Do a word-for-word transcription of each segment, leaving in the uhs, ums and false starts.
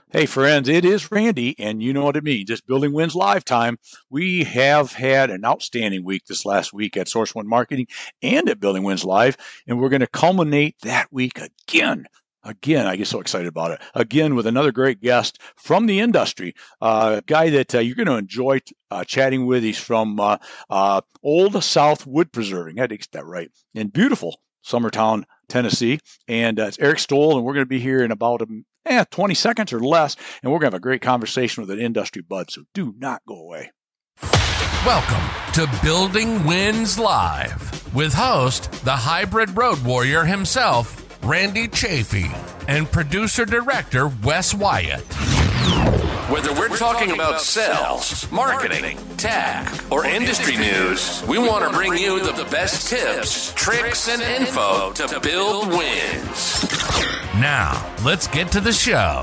Hey, friends, it is Randy, and you know what it means. Just Building Wins Live time. We have had an outstanding week this last week at Source One Marketing and at Building Wins Live, and we're going to culminate that week again. Again, I get so excited about it. Again, with another great guest from the industry, uh, a guy that uh, you're going to enjoy uh, chatting with. He's from uh, uh, Old South Wood Preserving. I had to get that right. In beautiful Summertown, Tennessee. And uh, it's Eric Stoll, and we're going to be here in about a Eh, twenty seconds or less, and we're going to have a great conversation with an industry bud, so do not go away. Welcome to Building Wins Live with host, the hybrid road warrior himself, Randy Chafee, and producer-director Wes Wyatt. Whether we're talking about sales, marketing, tech, or industry news, we want to bring you the best tips, tricks, and info to build wins. Now, let's get to the show.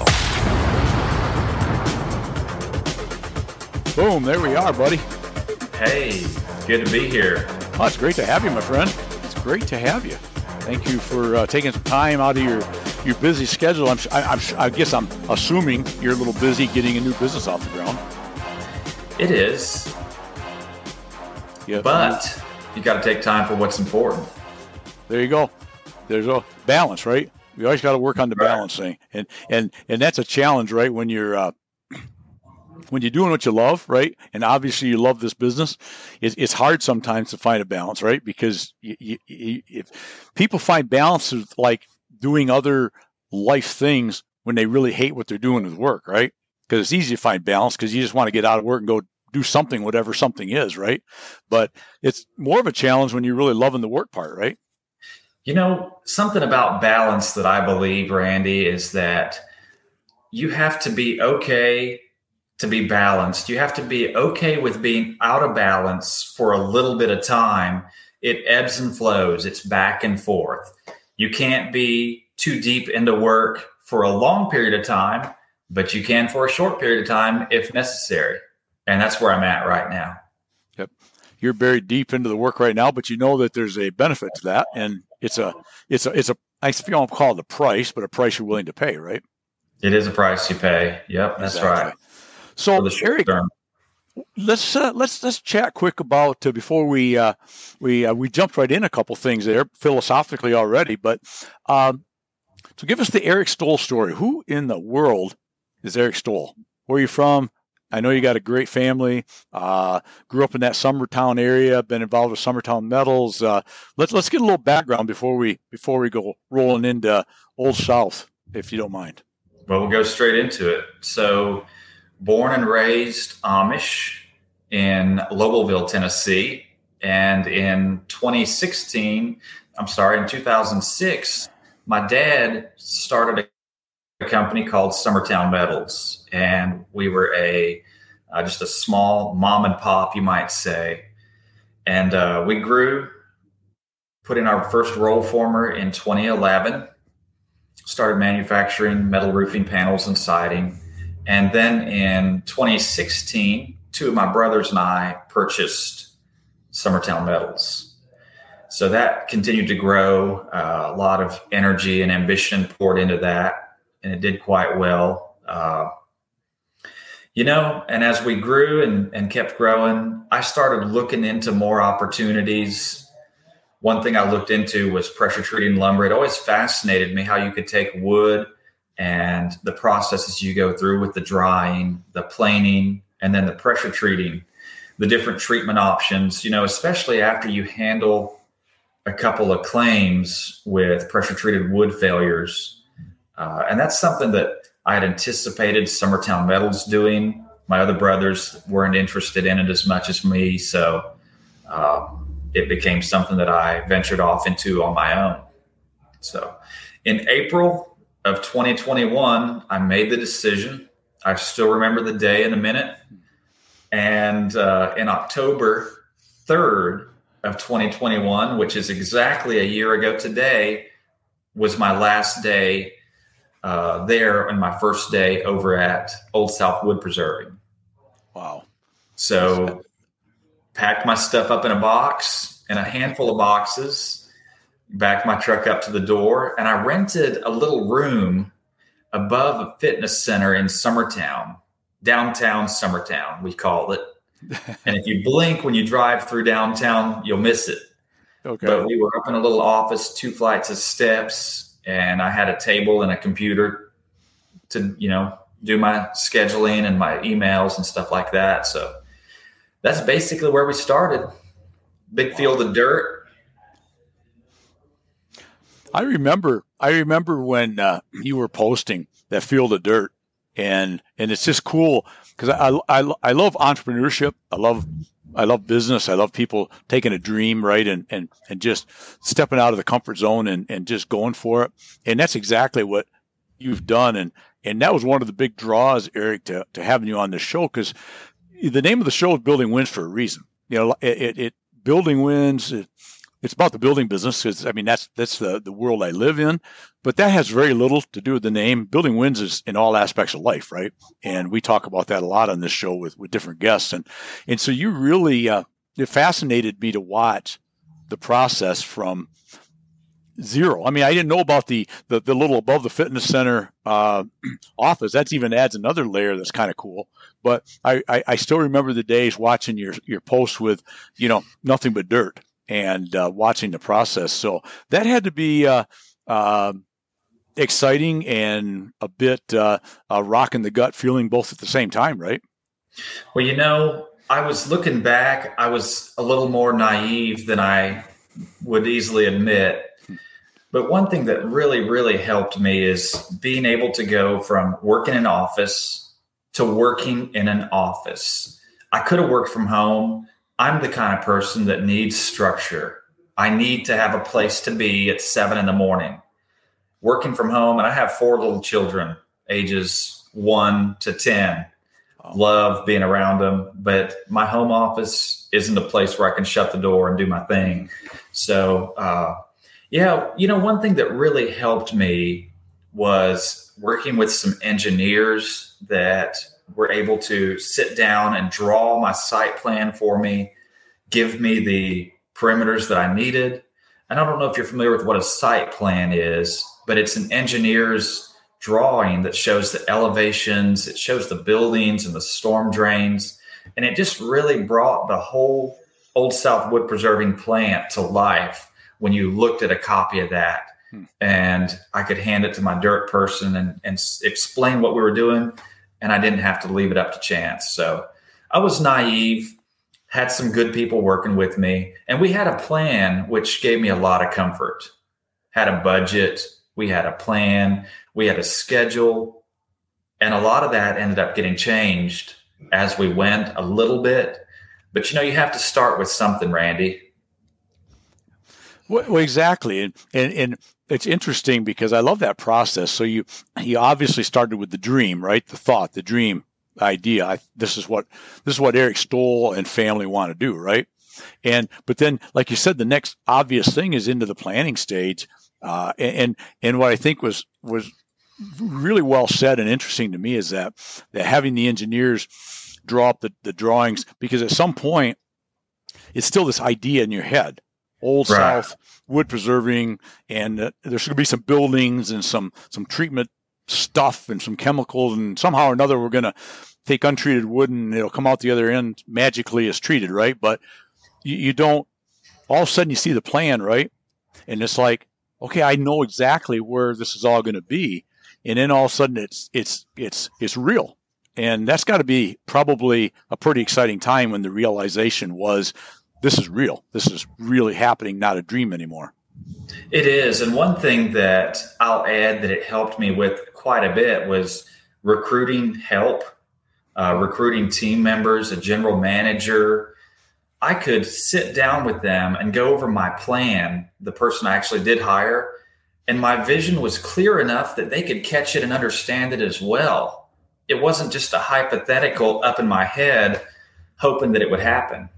Boom, there we are, buddy. Hey, good to be here. Oh, it's great to have you, my friend. It's great to have you. Thank you for uh, taking some time out of your, your busy schedule. I'm, I, I'm, I guess I'm assuming you're a little busy getting a new business off the ground. It is. Yes. But you got to take time for what's important. There you go. There's a balance, right? We always got to work on the Right. balance thing, and and and that's a challenge, right? When you're uh, when you're doing what you love, right? And obviously you love this business. It's, it's hard sometimes to find a balance, right? Because you, you, you, if people find balance with like doing other life things when they really hate what they're doing with work, right? Because it's easy to find balance because you just want to get out of work and go do something, whatever something is, right? But it's more of a challenge when you're really loving the work part, right? You know, something about balance that I believe, Randy, is that you have to be okay to be balanced. You have to be okay with being out of balance for a little bit of time. It ebbs and flows. It's back and forth. You can't be too deep into work for a long period of time, but you can for a short period of time if necessary. And that's where I'm at right now. Yep. You're buried deep into the work right now, but you know that there's a benefit to that. And it's a, it's a, it's a, I don't call it a price, but a price you're willing to pay, right? It is a price you pay. Yep, that's Exactly. right. So, For the short Eric, term. let's uh, let's let's chat quick about uh, before we uh, we uh, we jumped right in a couple things there philosophically already, but um, so give us the Eric Stoll story. Who in the world is Eric Stoll? Where are you from? I know you got a great family. Uh, grew up in that Summertown area. Been involved with Summertown Metals. Uh, let's let's get a little background before we before we go rolling into Old South, if you don't mind. Well, we'll go straight into it. So, born and raised Amish in Lowellville, Tennessee. And in twenty sixteen, I'm sorry, in two thousand six, my dad started a company called Summertown Metals. And we were a uh, just a small mom and pop, you might say. And uh, we grew, put in our first roll former in twenty eleven, started manufacturing metal roofing panels and siding. And then in twenty sixteen, two of my brothers and I purchased Summertown Metals. So that continued to grow, uh, a lot of energy and ambition poured into that, and it did quite well. Uh, you know, and as we grew and, and kept growing, I started looking into more opportunities. One thing I looked into was pressure treating lumber. It always fascinated me how you could take wood and the processes you go through with the drying, the planing, and then the pressure treating, the different treatment options, you know, especially after you handle a couple of claims with pressure treated wood failures. Uh, and that's something that I had anticipated Summertown Metals doing. My other brothers weren't interested in it as much as me. So uh, it became something that I ventured off into on my own. So in April of twenty twenty-one, I made the decision. I still remember the day and the minute. And uh, in October third of twenty twenty-one, which is exactly a year ago today, was my last day uh, there and my first day over at Old South Wood Preserving. Wow. So packed my stuff up in a box, in a handful of boxes, backed my truck up to the door, and I rented a little room above a fitness center in Summertown, downtown Summertown, we call it. And if you blink when you drive through downtown, you'll miss it. Okay. But we were up in a little office, two flights of steps, and I had a table and a computer to, you know, do my scheduling and my emails and stuff like that. So that's basically where we started. Big field of dirt. I remember, I remember when uh, you were posting that field of dirt, and and it's just cool because I, I I love entrepreneurship. I love I love business. I love people taking a dream, right, and and and just stepping out of the comfort zone and and just going for it. And that's exactly what you've done. And and that was one of the big draws, Eric, to to having you on the show, because the name of the show is Building Wins for a reason. You know, it, it, it building wins. It, it's about the building business, because I mean that's that's the the world I live in. But that has very little to do with the name. Building wins is in all aspects of life, right? And we talk about that a lot on this show with with different guests. And and so you really uh, it fascinated me to watch the process from zero. I mean, I didn't know about the the, the little above the fitness center uh, office. That's even adds another layer that's kind of cool. But I, I, I still remember the days watching your your posts with, you know, nothing but dirt, and uh, watching the process. So that had to be uh, uh, exciting and a bit uh, a rock in the gut feeling both at the same time, right? Well, you know, I was looking back, I was a little more naive than I would easily admit. But one thing that really, really helped me is being able to go from working in an office to working in an office. I could have worked from home. I'm the kind of person that needs structure. I need to have a place to be at seven in the morning. Working from home, and I have four little children, ages one to ten. Love being around them, but my home office isn't a place where I can shut the door and do my thing. So, uh, yeah, you know, one thing that really helped me was working with some engineers that were able to sit down and draw my site plan for me, give me the perimeters that I needed. And I don't know if you're familiar with what a site plan is, but it's an engineer's drawing that shows the elevations, it shows the buildings and the storm drains. And it just really brought the whole Old South wood preserving plant to life when you looked at a copy of that. Hmm. And I could hand it to my dirt person and, and explain what we were doing, and I didn't have to leave it up to chance. So I was naive, had some good people working with me, and we had a plan which gave me a lot of comfort. Had a budget, we had a plan, we had a schedule, and a lot of that ended up getting changed as we went a little bit. But, you know, you have to start with something, Randy. Well, exactly. And, and and it's interesting because I love that process. So you you obviously started with the dream, right? The thought, the dream idea. I, this is what this is what Eric Stoll and family want to do, right? And but then, like you said, the next obvious thing is into the planning stage. Uh, and and what I think was was really well said and interesting to me is that that having the engineers draw up the, the drawings, because at some point it's still this idea in your head. Old right. South wood preserving, and uh, there's going to be some buildings and some some treatment stuff and some chemicals, and somehow or another we're going to take untreated wood and it'll come out the other end magically as treated, right? But you, you don't. All of a sudden you see the plan, right? And it's like, okay, I know exactly where this is all going to be, and then all of a sudden it's it's it's it's real, and that's got to be probably a pretty exciting time when the realization was, this is real. This is really happening, not a dream anymore. It is. And one thing that I'll add that it helped me with quite a bit was recruiting help, uh, recruiting team members, a general manager. I could sit down with them and go over my plan, the person I actually did hire, and my vision was clear enough that they could catch it and understand it as well. It wasn't just a hypothetical up in my head, hoping that it would happen.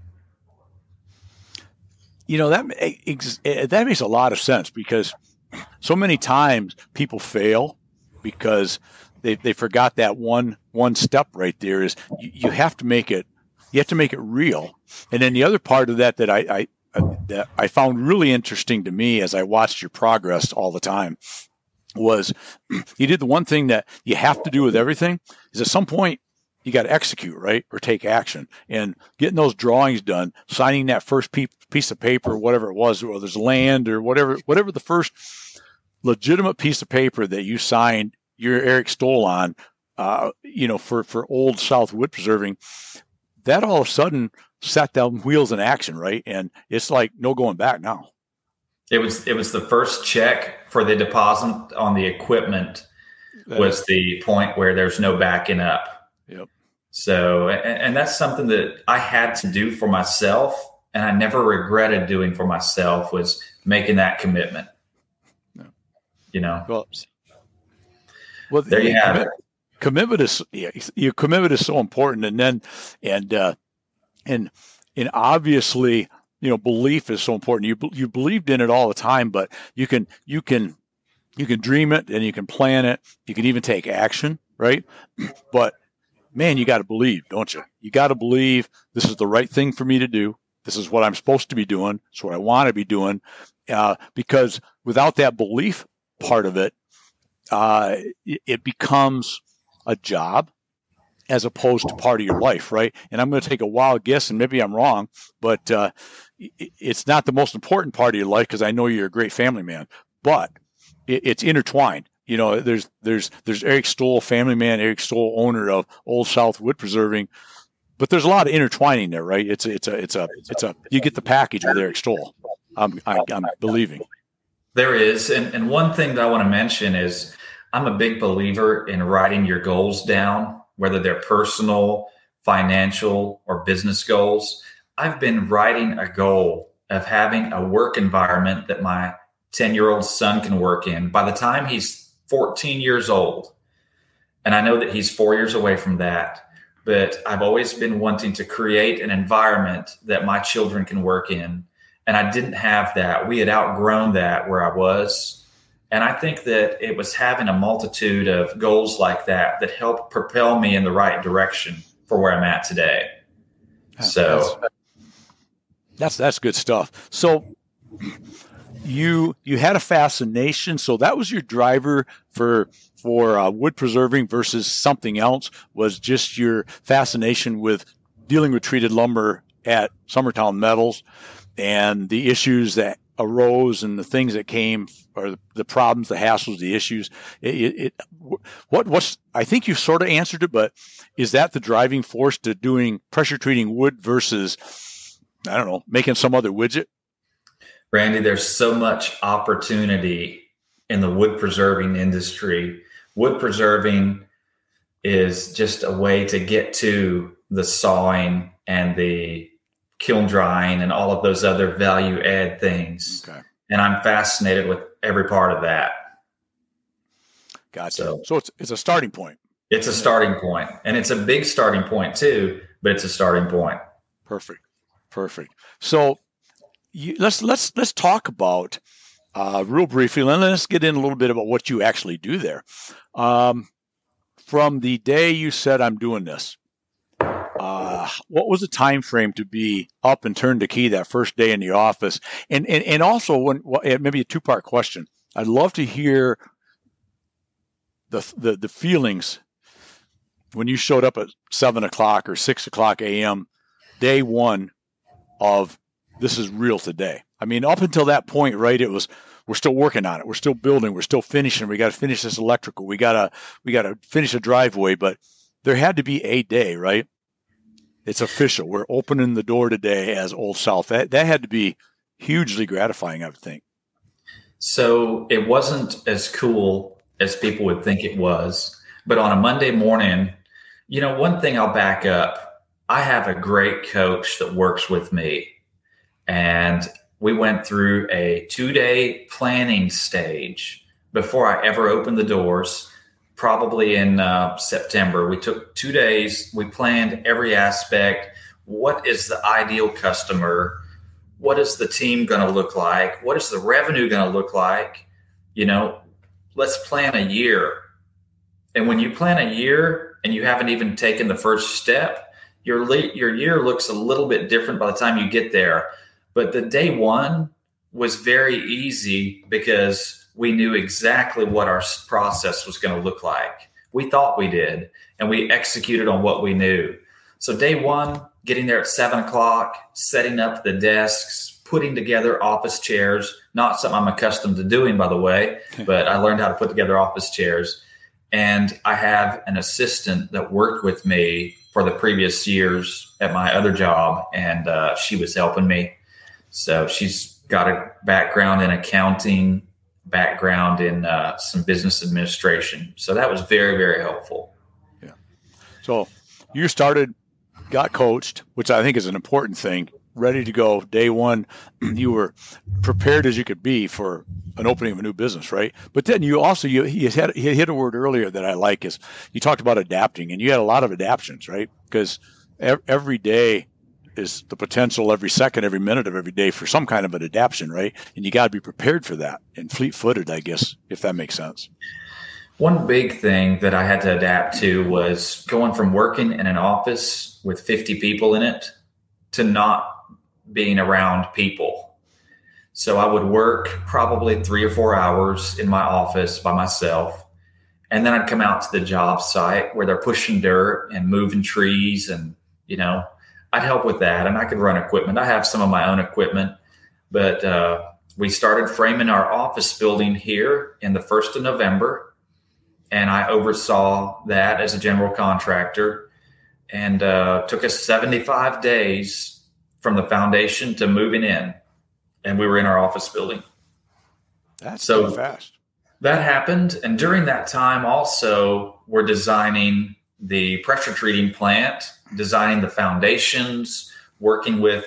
You know, that that makes a lot of sense, because so many times people fail because they, they forgot that one one step right there is you, you have to make it you have to make it real. And then the other part of that that I, I that I found really interesting to me as I watched your progress all the time was he did the one thing that you have to do with everything is at some point you got to execute, right? Or take action. And getting those drawings done, signing that first piece of paper, whatever it was, whether there's land or whatever, whatever the first legitimate piece of paper that you signed your Eric Stoll on, uh, you know, for, for Old South Wood Preserving, that all of a sudden set them wheels in action, right? And it's like no going back now. It was it was the first check for the deposit on the equipment that was is. the point where there's no backing up. Yep. So, and, and that's something that I had to do for myself, and I never regretted doing for myself, was making that commitment. No. You know. Well, well there you have commit, it. Commitment is yeah, your commitment is so important, and then and uh, and and obviously, you know, belief is so important. You you believed in it all the time, but you can you can you can dream it and you can plan it. You can even take action, right? But man, you got to believe, don't you? You got to believe this is the right thing for me to do. This is what I'm supposed to be doing. It's what I want to be doing. Uh, because without that belief part of it, uh, it, it becomes a job as opposed to part of your life, right? And I'm going to take a wild guess, and maybe I'm wrong, but uh, it, it's not the most important part of your life because I know you're a great family man, but it, it's intertwined. You know, there's there's there's Eric Stoll, family man, Eric Stoll, owner of Old South Wood Preserving, but there's a lot of intertwining there, right? It's a, it's a it's a it's a you get the package with Eric Stoll. I'm I, I'm believing there is, and and one thing that I want to mention is I'm a big believer in writing your goals down, whether they're personal, financial, or business goals. I've been writing a goal of having a work environment that my ten-year-old son can work in by the time he's fourteen years old. And I know that he's four years away from that, but I've always been wanting to create an environment that my children can work in. And I didn't have that. We had outgrown that where I was. And I think that it was having a multitude of goals like that that helped propel me in the right direction for where I'm at today. So that's that's, that's good stuff. So you you had a fascination. So that was your driver for for uh, wood preserving versus something else, was just your fascination with dealing with treated lumber at Summertown Metals and the issues that arose and the things that came, or the problems, the hassles, the issues. It, it, what what's I think you sort of answered it, but is that the driving force to doing pressure treating wood versus, I don't know, making some other widget? Randy, there's so much opportunity in the wood preserving industry. Wood preserving is just a way to get to the sawing and the kiln drying and all of those other value add things. Okay. And I'm fascinated with every part of that. Gotcha. So, so it's it's a starting point. It's a starting point, and it's a big starting point too, but it's a starting point. Perfect. Perfect. So you, let's let's let's talk about uh, real briefly, and let's get in a little bit about what you actually do there. Um, from the day you said, I'm doing this, Uh, what was the time frame to be up and turn the key that first day in the office? And and, and also, when well, maybe a two part question. I'd love to hear the, the the feelings when you showed up at seven o'clock or six o'clock a m. day one of this is real today. I mean, up until that point, right? It was we're still working on it. We're still building. We're still finishing. We got to finish this electrical. We gotta we gotta finish a driveway. But there had to be a day, right? It's official. We're opening the door today as Old South. That, that had to be hugely gratifying, I would think. So it wasn't as cool as people would think it was. But on a Monday morning, you know, one thing I'll back up. I have a great coach that works with me. And we went through a two-day planning stage before I ever opened the doors. Probably in uh, September. We took two days. We planned every aspect. What is the ideal customer? What is the team going to look like? What is the revenue going to look like? You know, let's plan a year. And when you plan a year and you haven't even taken the first step, your le- your year looks a little bit different by the time you get there. But the day one was very easy because we knew exactly what our process was going to look like. We thought we did, and we executed on what we knew. So day one, getting there at seven o'clock, setting up the desks, putting together office chairs, not something I'm accustomed to doing, by the way, but I learned how to put together office chairs. And I have an assistant that worked with me for the previous years at my other job, and uh, she was helping me. So she's got a background in accounting, background in uh, some business administration. So that was very, very helpful. Yeah. So you started, got coached, which I think is an important thing, ready to go. Day one, you were prepared as you could be for an opening of a new business, right? But then you also, you, you, had, you hit a word earlier that I like is you talked about adapting, and you had a lot of adaptions, right? Because every day is the potential, every second, every minute of every day for some kind of an adaptation, right? And you got to be prepared for that and fleet-footed, I guess, if that makes sense. One big thing that I had to adapt to was going from working in an office with fifty people in it to not being around people. So I would work probably three or four hours in my office by myself. And then I'd come out to the job site where they're pushing dirt and moving trees. And, you know, I'd help with that. And I could run equipment. I have some of my own equipment. But uh, we started framing our office building here in the first of November. And I oversaw that as a general contractor. And uh, took us seventy-five days from the foundation to moving in. And we were in our office building. That's so so fast. That happened. And during that time also, we're designing the pressure treating plant, designing the foundations, working with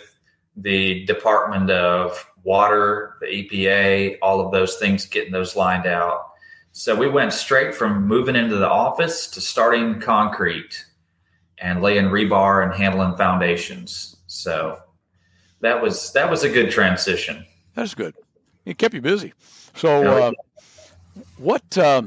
the Department of Water, the E P A, all of those things, getting those lined out. So we went straight from moving into the office to starting concrete and laying rebar and handling foundations. So that was that was a good transition. That's good. It kept you busy. So uh, what um,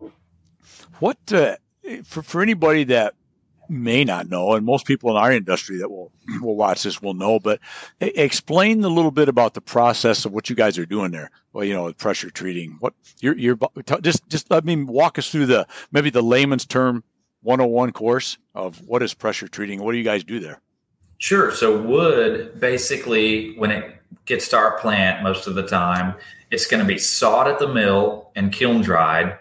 what uh, for for anybody that may not know, and most people in our industry that will will watch this will know, but explain a little bit about the process of what you guys are doing there. Well, you know, pressure treating. What you're you're just just let me walk us through the maybe the layman's term one oh one course of what is pressure treating. What do you guys do there? Sure. So wood, basically, when it gets to our plant, most of the time, it's going to be sawed at the mill and kiln dried.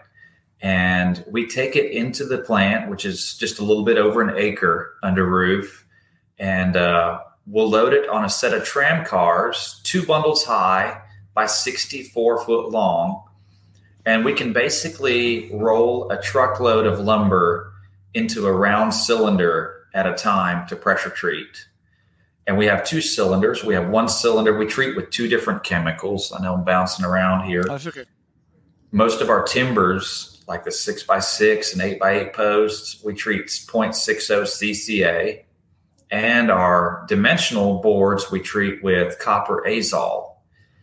And we take it into the plant, which is just a little bit over an acre under roof. And uh, we'll load it on a set of tram cars, two bundles high by sixty-four foot long. And we can basically roll a truckload of lumber into a round cylinder at a time to pressure treat. And we have two cylinders. We have one cylinder. We treat with two different chemicals. I know I'm bouncing around here. That's okay. Most of our timbers, like the six by six and eight by eight posts, we treat zero point six zero C C A. And our dimensional boards, we treat with copper azole.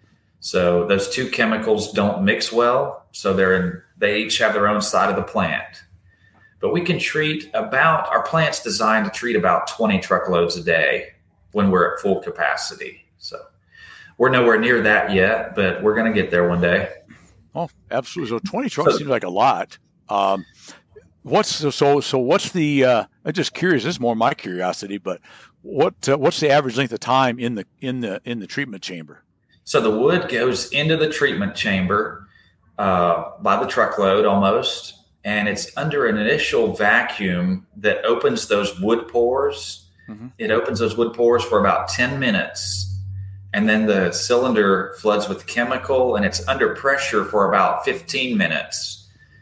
So those two chemicals don't mix well. So they're in, they each have their own side of the plant. But we can treat about, our plant's designed to treat about twenty truckloads a day when we're at full capacity. So we're nowhere near that yet, but we're going to get there one day. Oh, absolutely. So twenty trucks so, seems like a lot. Um, what's so, so, so what's the, uh, I'm just curious, this is more my curiosity, but what, uh, what's the average length of time in the, in the, in the treatment chamber? So the wood goes into the treatment chamber uh, by the truckload almost. And it's under an initial vacuum that opens those wood pores. Mm-hmm. It opens those wood pores for about ten minutes. And then the cylinder floods with chemical, and it's under pressure for about fifteen minutes.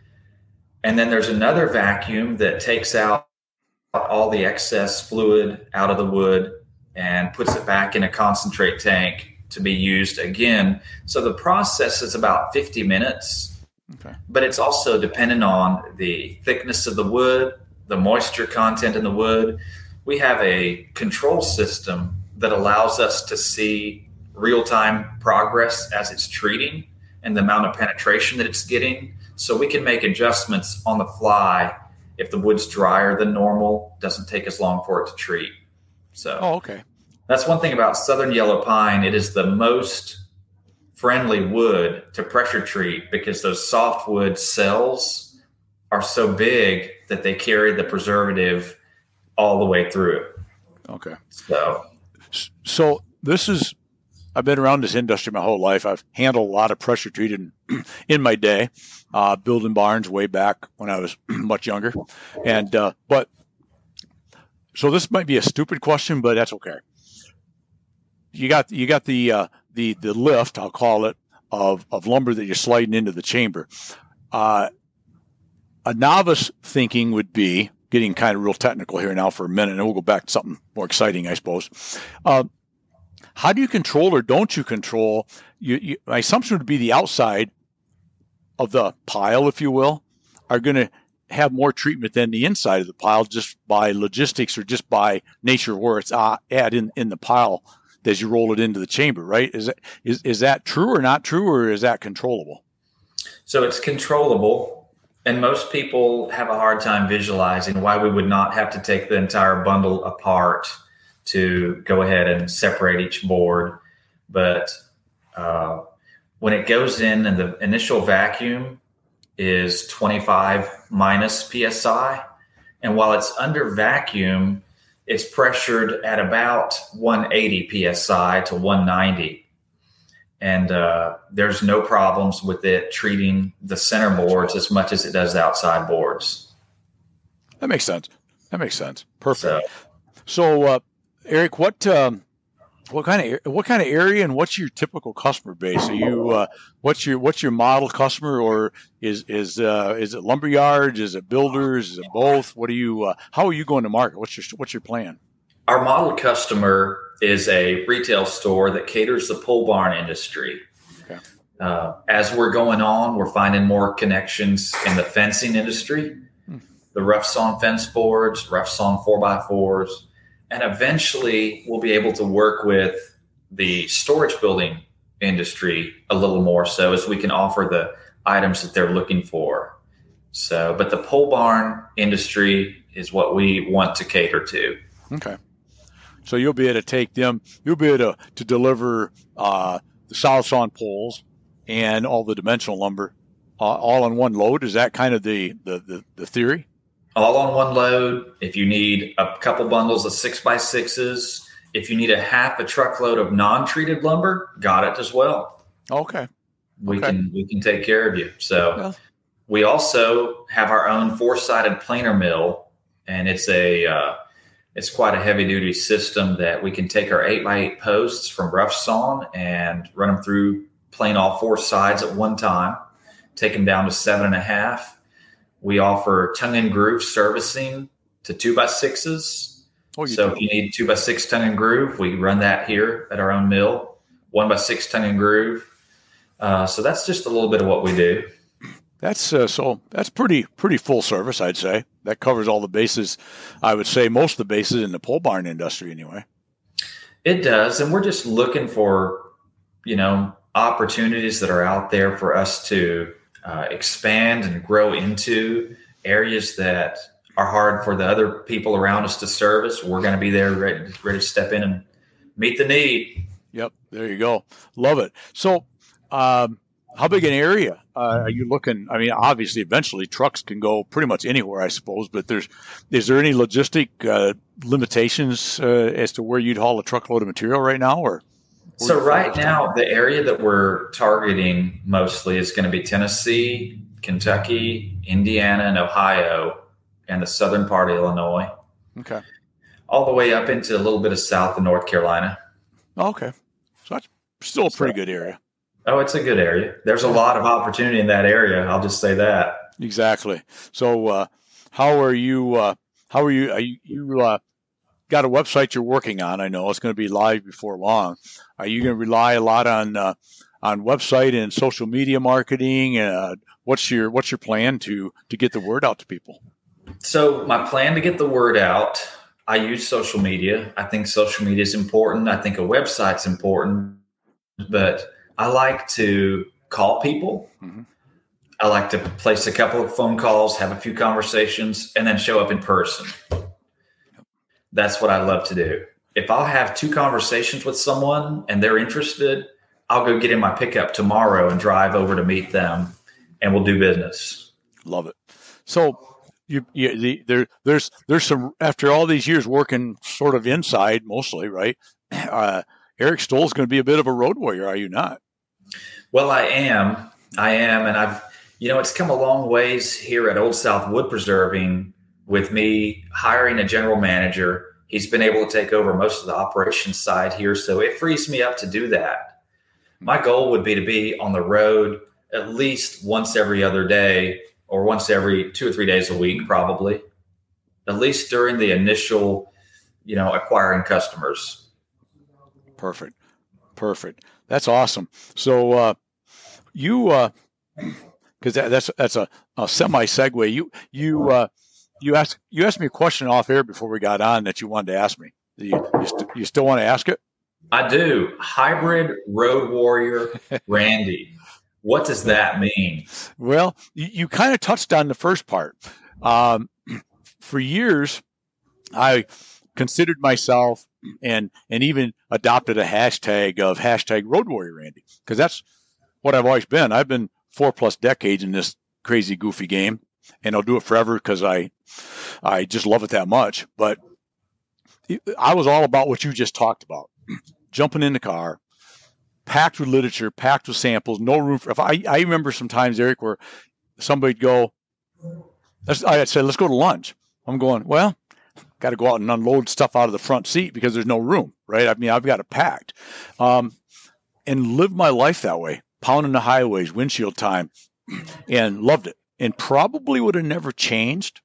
And then there's another vacuum that takes out all the excess fluid out of the wood and puts it back in a concentrate tank to be used again. So the process is about fifty minutes. Okay. But it's also dependent on the thickness of the wood, the moisture content in the wood. We have a control system that allows us to see real-time progress as it's treating and the amount of penetration that it's getting. So we can make adjustments on the fly if the wood's drier than normal, doesn't take as long for it to treat. So oh, okay. That's one thing about Southern Yellow Pine. It is the most friendly wood to pressure treat because those softwood cells are so big that they carry the preservative all the way through it. Okay. So, so this is, I've been around this industry my whole life. I've handled a lot of pressure treated in my day, uh, building barns way back when I was much younger. And, uh, but, so this might be a stupid question, but that's okay. You got, you got the, uh, the, the lift, I'll call it, of, of lumber that you're sliding into the chamber. Uh, a novice thinking would be, getting kind of real technical here now for a minute, and we'll go back to something more exciting, I suppose. Uh, how do you control or don't you control? You, you, my assumption would be the outside of the pile, if you will, are going to have more treatment than the inside of the pile just by logistics or just by nature where it's uh, at in, in the pile as you roll it into the chamber, right? Is that, is, is that true or not true, or is that controllable? So it's controllable. And most people have a hard time visualizing why we would not have to take the entire bundle apart to go ahead and separate each board. But uh, when it goes in and the initial vacuum is twenty-five minus P S I, and while it's under vacuum, it's pressured at about one eighty P S I to one ninety. And uh, there's no problems with it treating the center boards as much as it does the outside boards. That makes sense. That makes sense. Perfect. So, so uh, Eric, what um, what kind of what kind of area and what's your typical customer base? Are you uh, what's your what's your model customer, or is is uh, is it lumber yards? Is it builders? Is it both? What are you? Uh, how are you going to market? What's your what's your plan? Our model customer is a retail store that caters the pole barn industry. Okay. Uh, as we're going on, we're finding more connections in the fencing industry, hmm. the rough sawn fence boards, rough sawn four by fours, and eventually we'll be able to work with the storage building industry a little more so as we can offer the items that they're looking for. So, but the pole barn industry is what we want to cater to. Okay. So you'll be able to take them, you'll be able to, to deliver uh, the solid sawn poles and all the dimensional lumber uh, all on one load. Is that kind of the, the, the, the theory? All on one load. If you need a couple bundles of six by sixes, if you need a half a truckload of non-treated lumber, got it as well. Okay. We okay. can we can take care of you. So yeah. We also have our own four-sided planer mill, and it's a uh, It's quite a heavy duty system that we can take our eight by eight posts from rough sawn and run them through plane all four sides at one time, take them down to seven and a half. We offer tongue and groove servicing to two by sixes. Oh, so do. If you need two by six tongue and groove, we run that here at our own mill, one by six tongue and groove. Uh, so that's just a little bit of what we do. That's uh, so that's pretty pretty full service, I'd say. That covers all the bases. I would say most of the bases in the pole barn industry, anyway. It does, and we're just looking for, you know, opportunities that are out there for us to uh, expand and grow into areas that are hard for the other people around us to service. We're going to be there ready, ready to step in and meet the need. Yep, there you go. Love it. So, um, how big an area uh, are you looking? I mean, obviously, eventually trucks can go pretty much anywhere, I suppose. But there's, is there any logistic uh, limitations uh, as to where you'd haul a truckload of material right now? Or so right now, the area that we're targeting mostly is going to be Tennessee, Kentucky, Indiana, and Ohio, and the southern part of Illinois. Okay. All the way up into a little bit of south of North Carolina. Okay, so that's still a pretty good area. Oh, it's a good area. There's a lot of opportunity in that area. I'll just say that. Exactly. So, uh, how are you? Uh, how are you? Are you, you uh, got a website you're working on? I know it's going to be live before long. Are you going to rely a lot on uh, on website and social media marketing? Uh, what's your What's your plan to to get the word out to people? So, my plan to get the word out. I use social media. I think social media is important. I think a website's important, but I like to call people. Mm-hmm. I like to place a couple of phone calls, have a few conversations, and then show up in person. That's what I love to do. If I'll have two conversations with someone and they're interested, I'll go get in my pickup tomorrow and drive over to meet them, and we'll do business. Love it. So you, you the, there, there's, there's some, after all these years working sort of inside mostly, right? Uh, Eric Stoll's going to be a bit of a road warrior, are you not? Well, I am. I am. And I've, you know, it's come a long ways here at Old South Wood Preserving with me hiring a general manager. He's been able to take over most of the operations side here. So it frees me up to do that. My goal would be to be on the road at least once every other day, or once every two or three days a week, probably, at least during the initial, you know, acquiring customers. Perfect. Perfect. That's awesome. So uh, you, uh, because that, that's that's a, a semi segue. You you uh, you asked you asked me a question off air before we got on that you wanted to ask me. You you, st- you still want to ask it? I do. Hybrid road warrior, Randy. What does that mean? Well, you, you kind of touched on the first part. Um, for years, I considered myself and and even adopted a hashtag of hashtag Road Warrior Randy, because that's what I've always been. I've been four plus decades in this crazy, goofy game, and I'll do it forever because I I just love it that much. But I was all about what you just talked about, jumping in the car, packed with literature, packed with samples, no room for. If I, I remember sometimes, Eric, where somebody'd go, let's, I said, let's go to lunch. I'm going, well, got to go out and unload stuff out of the front seat because there's no room, right? I mean, I've got it packed, um, and lived my life that way, pounding the highways, windshield time, and loved it. And probably would have never changed,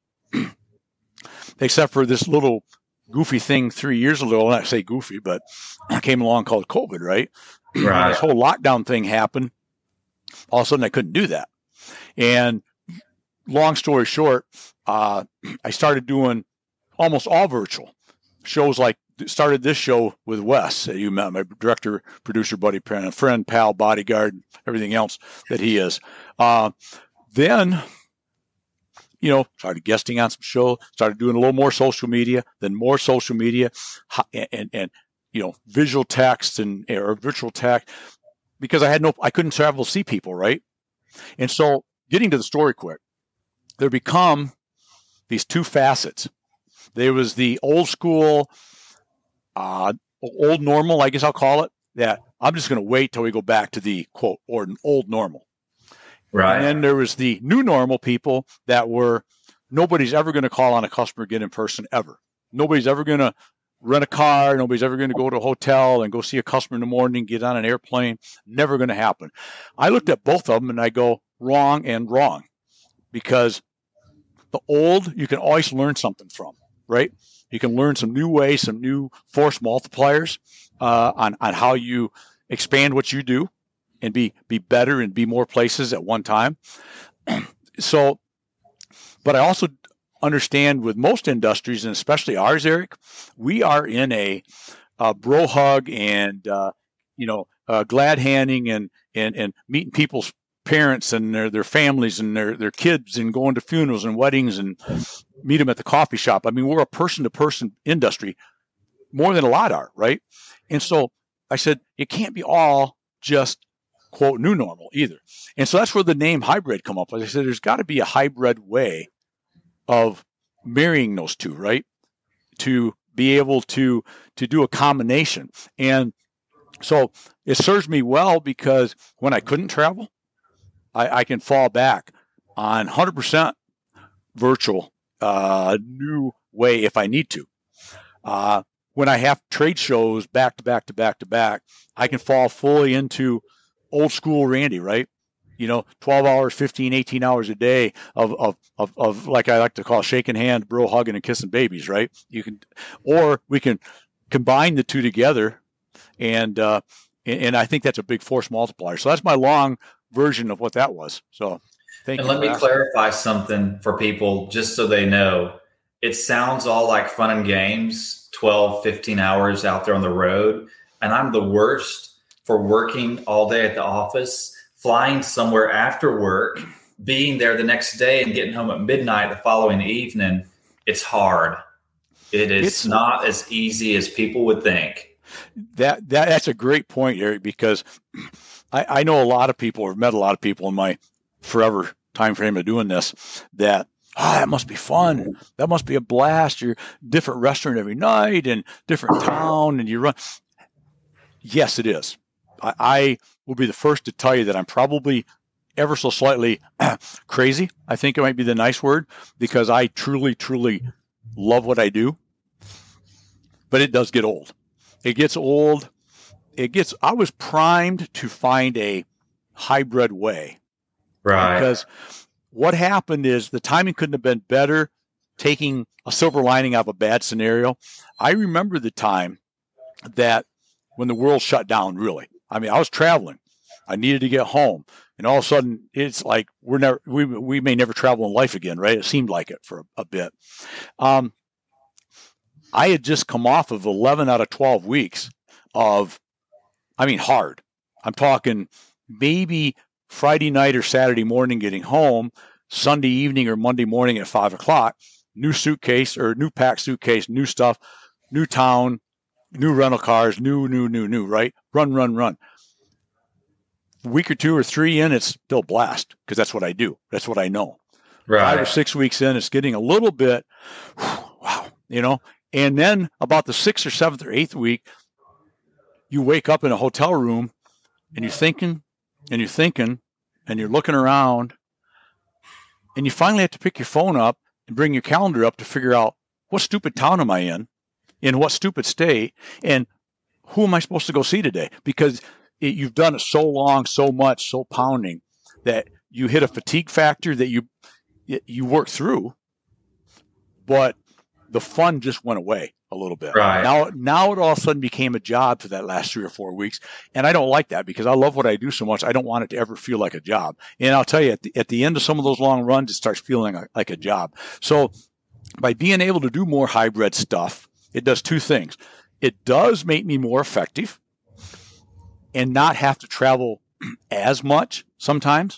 except for this little goofy thing three years ago. I say goofy, but it came along called COVID, right? Right. This whole lockdown thing happened. All of a sudden, I couldn't do that. And long story short, uh, I started doing almost all virtual shows. Like started this show with Wes, that you met, my director, producer, buddy, friend, pal, bodyguard, everything else that he is. Uh, then, you know, started guesting on some shows, started doing a little more social media, then more social media, and and, and you know, visual text and or virtual text, because I had no, I couldn't travel to see people, right? And so, getting to the story quick, there become these two facets. There was the old school, uh, old normal, I guess I'll call it, that I'm just going to wait till we go back to the quote or old normal. Right. And then there was the new normal people that were, nobody's ever going to call on a customer again in person ever. Nobody's ever going to rent a car. Nobody's ever going to go to a hotel and go see a customer in the morning, get on an airplane. Never going to happen. I looked at both of them and I go, wrong and wrong. Because the old, you can always learn something from, right? You can learn some new ways, some new force multipliers uh, on, on how you expand what you do and be, be better and be more places at one time. So, but I also understand with most industries, and especially ours, Eric, we are in a, a bro hug and, uh, you know, uh, glad handing and, and, and meeting people's parents and their, their families and their, their kids and going to funerals and weddings and meet them at the coffee shop. I mean, we're a person to person industry more than a lot are, right? And so I said, it can't be all just quote new normal either. And so that's where the name hybrid come up. Like I said, there's got to be a hybrid way of marrying those two, right? To be able to, to do a combination. And so it serves me well because when I couldn't travel, I, I can fall back on one hundred percent virtual, uh, new way if I need to. Uh, when I have trade shows back to back to back to back, I can fall fully into old school Randy, right? You know, twelve hours, fifteen, eighteen hours a day of, of, of, of like I like to call shaking hands, bro, hugging and kissing babies, right? You can, or we can combine the two together. And, uh, and, and I think that's a big force multiplier. So that's my long version of what that was. So thank and you. And let me clarify something for people just so they know. It sounds all like fun and games, twelve, fifteen hours out there on the road. And I'm the worst for working all day at the office, flying somewhere after work, being there the next day and getting home at midnight the following evening. It's hard. It is It's, not as easy as people would think. That, that that's a great point, Eric, because I, I know a lot of people, or met a lot of people in my forever time frame of doing this, that, oh, that must be fun. That must be a blast. You're different restaurant every night and different town, and you run. Yes, it is. I, I will be the first to tell you that I'm probably ever so slightly crazy. I think it might be the nice word, because I truly, truly love what I do. But it does get old. It gets old. It gets, I was primed to find a hybrid way. Right. Because what happened is the timing couldn't have been better, taking a silver lining out of a bad scenario. I remember the time that when the world shut down, really. I mean, I was traveling. I needed to get home. And all of a sudden, it's like we're never, we, we may never travel in life again, right? It seemed like it for a, a bit. Um, I had just come off of eleven out of twelve weeks of, I mean, hard. I'm talking maybe Friday night or Saturday morning getting home, Sunday evening or Monday morning at five o'clock, new suitcase or new packed suitcase, new stuff, new town, new rental cars, new, new, new, new, right? Run, run, run. A week or two or three in, it's still blast, because that's what I do. That's what I know. Right. Five or six weeks in, it's getting a little bit, wow, you know. And then about the sixth or seventh or eighth week, you wake up in a hotel room and you're thinking and you're thinking and you're looking around, and you finally have to pick your phone up and bring your calendar up to figure out, what stupid town am I in, in what stupid state, and who am I supposed to go see today? Because it, you've done it so long, so much, so pounding, that you hit a fatigue factor that you you work through, but the fun just went away a little bit. Right. Now, now it all of a sudden became a job for that last three or four weeks. And I don't like that, because I love what I do so much. I don't want it to ever feel like a job. And I'll tell you, at the, at the end of some of those long runs, it starts feeling like, like a job. So by being able to do more hybrid stuff, it does two things. It does make me more effective and not have to travel as much sometimes.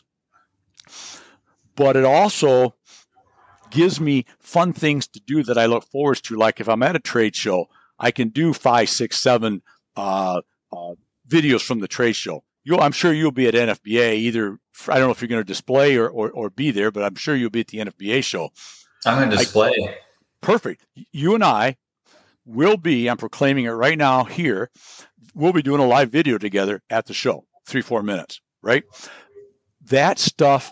But it also gives me fun things to do that I look forward to. Like if I'm at a trade show, I can do five, six, seven uh, uh, videos from the trade show. You'll, I'm sure you'll be at N F B A either. I don't know if you're going to display or, or, or be there, but I'm sure you'll be at the N F B A show. I'm going to display. I, perfect. You and I will be, I'm proclaiming it right now here, we'll be doing a live video together at the show, three, four minutes, right? That stuff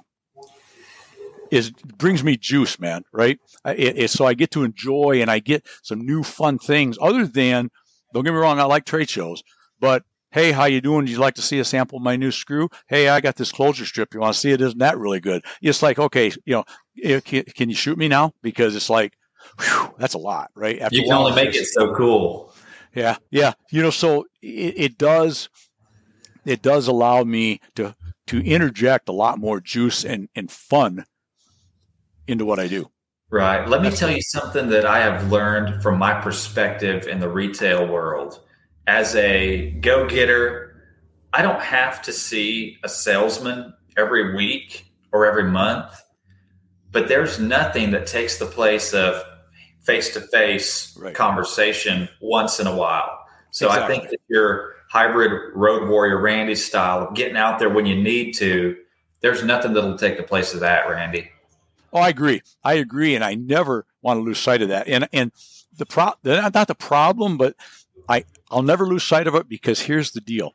is brings me juice, man, right? It, it, so I get to enjoy, and I get some new fun things other than, don't get me wrong, I like trade shows, but hey, how you doing? Would you like to see a sample of my new screw? Hey, I got this closure strip. You want to see it? Isn't that really good? It's like, okay, you know, can, can you shoot me now? Because it's like, whew, that's a lot, right? After you can only make it so cool. Yeah, yeah. You know, so it, it does, it does allow me to to interject a lot more juice and, and fun into what I do. Right. Let me tell you something that I have learned from my perspective in the retail world. As a go-getter, I don't have to see a salesman every week or every month, but there's nothing that takes the place of face-to-face right. conversation once in a while. So exactly. I think that your hybrid road warrior Randy style of getting out there when you need to, there's nothing that'll take the place of that, Randy. Oh, I agree. I agree, and I never want to lose sight of that. And and the pro not the problem, but I I'll never lose sight of it, because here's the deal.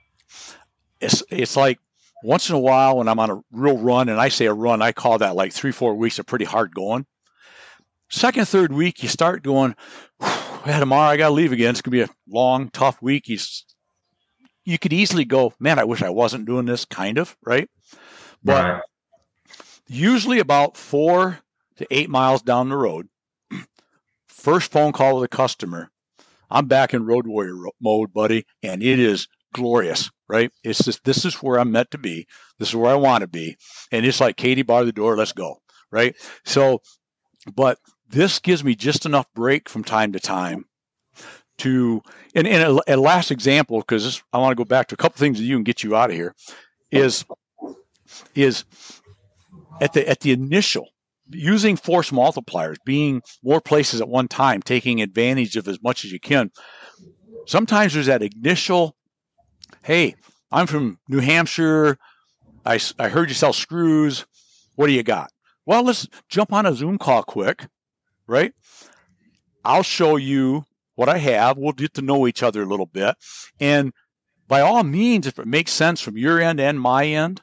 It's it's like once in a while when I'm on a real run, and I say a run, I call that like three, four weeks of pretty hard going. Second, third week, you start going, yeah, tomorrow I got to leave again. It's going to be a long, tough week. You, you could easily go, man, I wish I wasn't doing this, kind of, right? But right. usually about four to eight miles down the road, first phone call with a customer, I'm back in road warrior mode, buddy, and it is glorious, right? It's just, this is where I'm meant to be. This is where I want to be. And it's like, Katie, bar the door, let's go, right? So, but this gives me just enough break from time to time to, and, and a, a last example, because I want to go back to a couple things that you can get you out of here, is, is at the, at the initial, using force multipliers, being more places at one time, taking advantage of as much as you can. Sometimes there's that initial, hey, I'm from New Hampshire. I, I heard you sell screws. What do you got? Well, let's jump on a Zoom call quick, right? I'll show you what I have. We'll get to know each other a little bit. And by all means, if it makes sense from your end and my end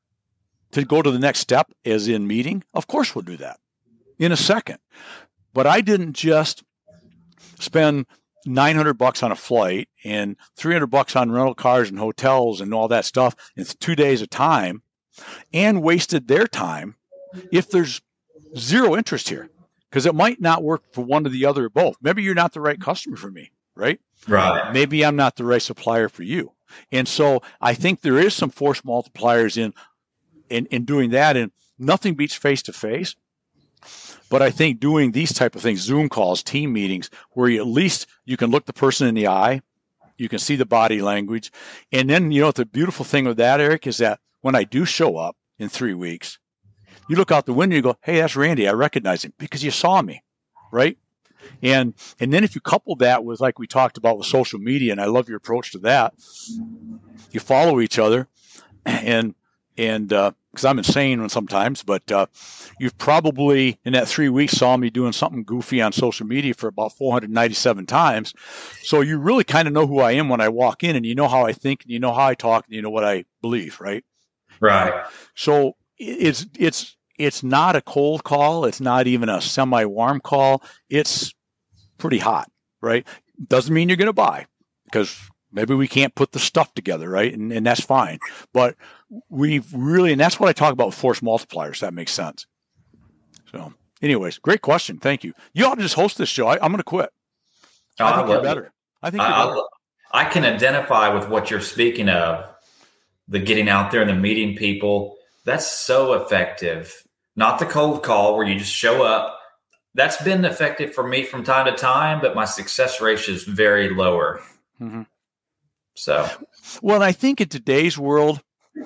to go to the next step, as in meeting, of course we'll do that in a second. But I didn't just spend nine hundred bucks on a flight and three hundred bucks on rental cars and hotels and all that stuff in two days of time and wasted their time if there's zero interest here, because it might not work for one or the other or both. Maybe you're not the right customer for me, right? Right. Maybe I'm not the right supplier for you. And so I think there is some force multipliers in, in, in doing that, and nothing beats face-to-face. But I think doing these type of things, Zoom calls, team meetings, where you, at least you can look the person in the eye, you can see the body language. And then, you know, the beautiful thing with that, Eric, is that when I do show up in three weeks, you look out the window and you go, hey, that's Randy. I recognize him because you saw me, right? And and then if you couple that with, like we talked about with social media, and I love your approach to that, you follow each other, and and uh, because I'm insane sometimes, but uh, you've probably in that three weeks saw me doing something goofy on social media for about four hundred ninety-seven times. So you really kind of know who I am when I walk in, and you know how I think, and you know how I talk, and you know what I believe, right? Right. So it's it's it's not a cold call. It's not even a semi-warm call. It's pretty hot, right? Doesn't mean you're going to buy, because maybe we can't put the stuff together, right? And, and that's fine. But we've really, and that's what I talk about with force multipliers. That makes sense. So anyways, great question. Thank you. You ought to just host this show. I, I'm going to quit. I, I think you're better. It. I think you're I, better. I can identify with what you're speaking of, the getting out there and the meeting people. That's so effective. Not the cold call where you just show up. That's been effective for me from time to time, but my success ratio is very lower. Mm-hmm. So, well, I think in today's world,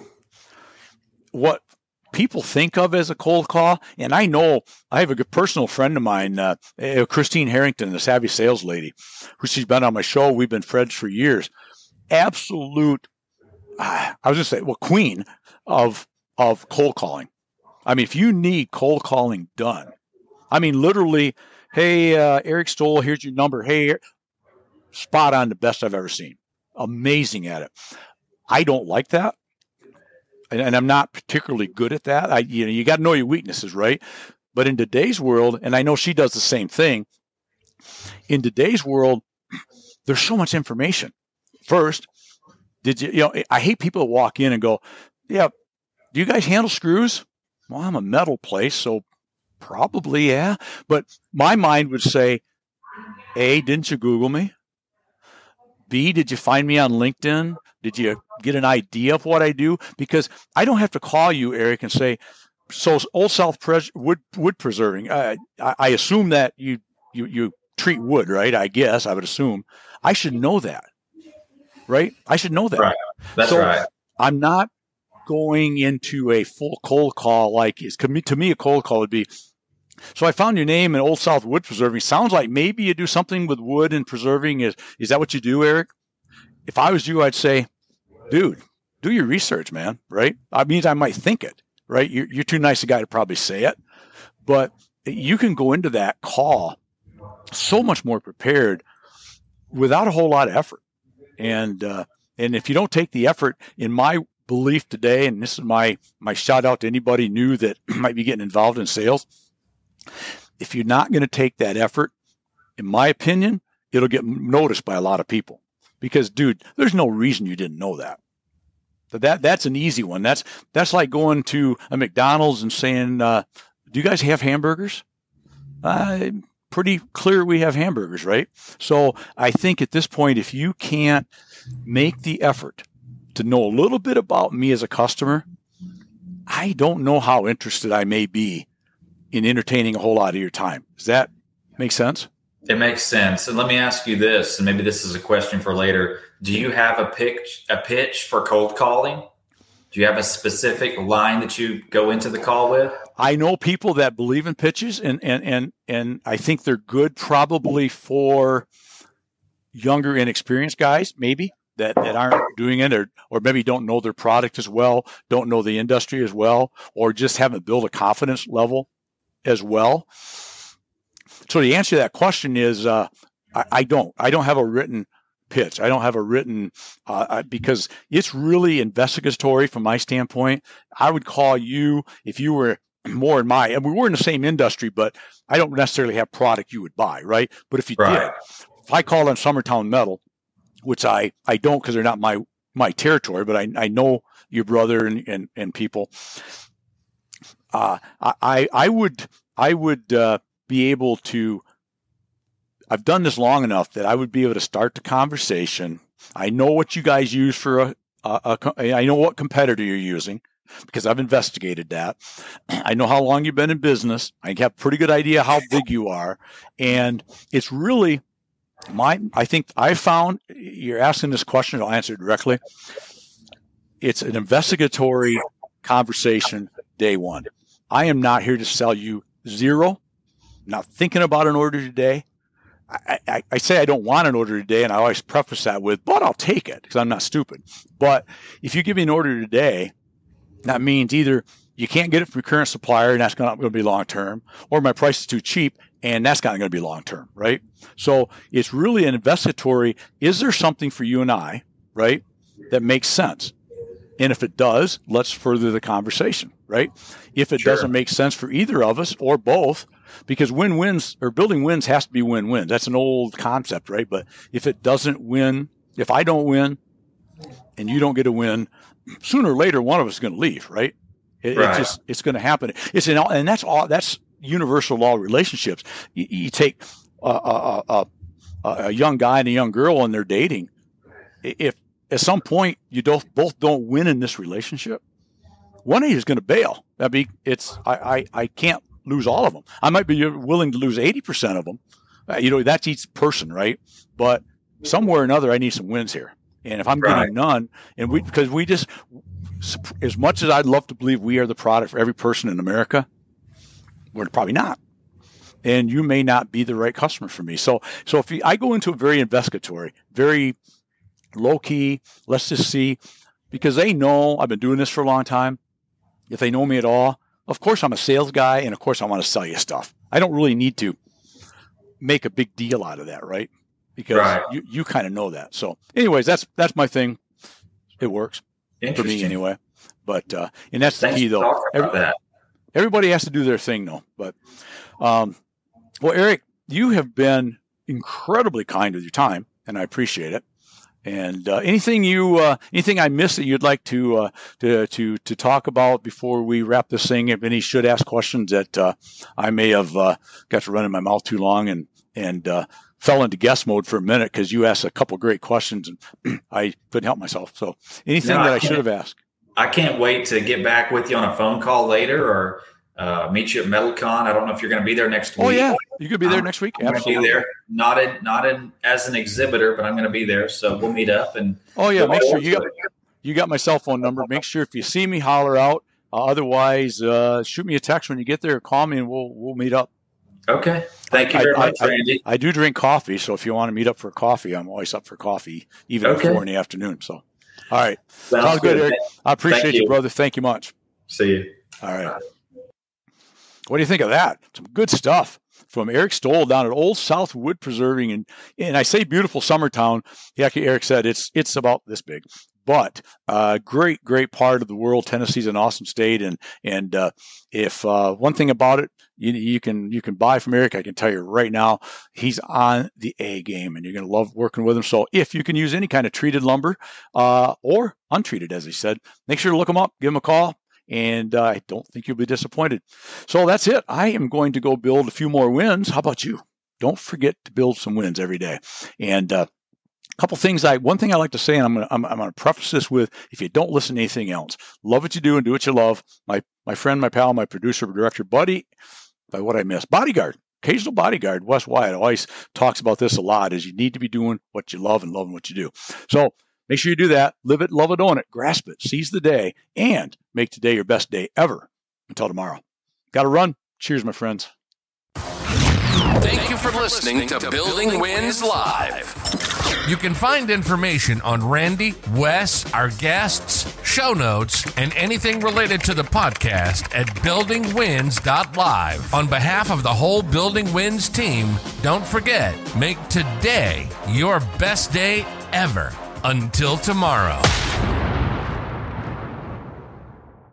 what people think of as a cold call, and I know I have a good personal friend of mine, uh, Christine Harrington, the Savvy Sales Lady, who she's been on my show. We've been friends for years. Absolute, uh, I was going to say, well, queen of of cold calling. I mean, if you need cold calling done, I mean, literally, hey, uh, Eric Stoll, here's your number. Hey, spot on, the best I've ever seen. Amazing at it. I don't like that, and, and I'm not particularly good at that. I, you know, you got to know your weaknesses, right? But in today's world, and I know she does the same thing. In today's world, there's so much information. First, did you? You know, I hate people that walk in and go, "Yeah, do you guys handle screws?" Well, I'm a metal place, so probably, yeah. But my mind would say, A, didn't you Google me? B, did you find me on LinkedIn? Did you get an idea of what I do? Because I don't have to call you, Eric, and say, so Old South Pres- wood wood preserving. Uh, I, I assume that you, you you treat wood, right? I guess I would assume. I should know that, right? I should know that. Right. That's so right. I'm not going into a full cold call like is to me a cold call would be, so I found your name in Old South Wood Preserving. Sounds like maybe you do something with wood and preserving. Is is that what you do, Eric? If I was you, I'd say, dude, do your research, man, right? That means I might think it, right? You're, you're too nice a guy to probably say it, but you can go into that call so much more prepared without a whole lot of effort. And uh, and if you don't take the effort, in my belief today, and this is my my shout out to anybody new that might be getting involved in sales, if you're not going to take that effort, in my opinion, it'll get noticed by a lot of people. Because, dude, there's no reason you didn't know that. But that that's an easy one. That's that's like going to a McDonald's and saying, uh, "Do you guys have hamburgers?" Uh, pretty clear we have hamburgers, right? So I think at this point, if you can't make the effort to know a little bit about me as a customer, I don't know how interested I may be in entertaining a whole lot of your time. Does that make sense? It makes sense. And let me ask you this, and maybe this is a question for later. Do you have a pitch, a pitch for cold calling? Do you have a specific line that you go into the call with? I know people that believe in pitches, and and and and I think they're good probably for younger, inexperienced guys, maybe, that, that aren't doing it, or, or maybe don't know their product as well, don't know the industry as well, or just haven't built a confidence level as well. So the answer to that question is, uh, I, I don't. I don't have a written pitch. I don't have a written, uh, because it's really investigatory from my standpoint. I would call you, if you were more in my, and we were in the same industry, but I don't necessarily have product you would buy, right? But if you right. did, if I called on Summertown Metal, which I, I don't because they're not my, my territory, but I, I know your brother and, and, and people, uh, I, I would, I would uh, be able to, I've done this long enough that I would be able to start the conversation. I know what you guys use for a, a, a I know what competitor you're using because I've investigated that. I know how long you've been in business. I have a pretty good idea how big you are. And it's really my, I think I found, you're asking this question, I'll answer it directly. It's an investigatory conversation day one. I am not here to sell you zero, not thinking about an order today. I, I, I say I don't want an order today, and I always preface that with, but I'll take it because I'm not stupid. But if you give me an order today, that means either you can't get it from your current supplier, and that's not going to be long-term, or my price is too cheap, and that's not going to be long-term, right? So it's really an investigatory. Is there something for you and I, right, that makes sense? And if it does, let's further the conversation, right? If it sure. doesn't make sense for either of us or both, because win-wins or building wins has to be win-win. That's an old concept, right? But if it doesn't win, if I don't win and you don't get a win, sooner or later, one of us is going to leave, right? It, right. It's just, it's going to happen. It's in all, and that's all, that's universal law relationships. You, you take a, a, a, a young guy and a young girl and they're dating. If at some point you don't, both don't win in this relationship, one of you is going to bail. I mean, it's, I, I, I can't lose all of them. I might be willing to lose eighty percent of them. Uh, you know, that's each person, right? But somewhere or another, I need some wins here. And if I'm right. getting none, and we, because we just, as much as I'd love to believe we are the product for every person in America, we're probably not. And you may not be the right customer for me. So, so if you, I go into a very investigatory, very low key, let's just see, because they know I've been doing this for a long time. If they know me at all, of course I'm a sales guy, and of course I want to sell you stuff. I don't really need to make a big deal out of that, right? Because right. you, you kind of know that. So anyways, that's that's my thing. It works for me anyway. But uh, and that's Thanks the key though. Every, that. Everybody has to do their thing though. But um, well, Eric, you have been incredibly kind with your time, and I appreciate it. And uh, anything you, uh, anything I missed that you'd like to, uh, to, to, to talk about before we wrap this thing? If any should ask questions that uh, I may have uh, got to run in my mouth too long and and uh, fell into guest mode for a minute because you asked a couple great questions and I couldn't help myself. So anything no, that I, I should have asked. I can't wait to get back with you on a phone call later or uh, meet you at MetalCon. I don't know if you're going to be there next week. Oh yeah, you could be there um, next week. I'm Absolutely. Be there. Not in, not in as an exhibitor, but I'm going to be there. So we'll meet up and. Oh yeah, make sure you got you got my cell phone number. Make sure if you see me, holler out. Uh, otherwise, uh, shoot me a text when you get there. Call me and we'll we'll meet up. Okay. Thank you very I, much, I, Randy. I, I do drink coffee, so if you want to meet up for coffee, I'm always up for coffee, even okay. at four in the afternoon. So, all right. Sounds, Sounds good, Eric. I appreciate Thank you, brother. Thank you much. See you. All right. What do you think of that? Some good stuff from Eric Stoll down at Old South Wood Preserving. And, and I say beautiful Summertown. Yeah, Eric said it's it's about this big. But uh, great, great part of the world. Tennessee's an awesome state, and and uh, if uh, one thing about it, you, you can you can buy from Eric. I can tell you right now, he's on the A game, and you're going to love working with him. So if you can use any kind of treated lumber uh, or untreated, as he said, make sure to look him up, give him a call, and uh, I don't think you'll be disappointed. So that's it. I am going to go build a few more wins. How about you? Don't forget to build some wins every day, and. Uh, Couple things I, one thing I like to say, and I'm going to, I'm, I'm going to preface this with, if you don't listen to anything else, love what you do and do what you love. My, my friend, my pal, my producer, director, buddy, by what I missed, bodyguard, occasional bodyguard, Wes Wyatt always talks about this a lot, is you need to be doing what you love and loving what you do. So make sure you do that. Live it, love it, own it, grasp it, seize the day, and make today your best day ever. Until tomorrow. Got to run. Cheers, my friends. Thank you for listening to Building Wins Live. You can find information on Randy, Wes, our guests, show notes, and anything related to the podcast at building wins dot live. On behalf of the whole Building Wins team, don't forget, make today your best day ever. Until tomorrow.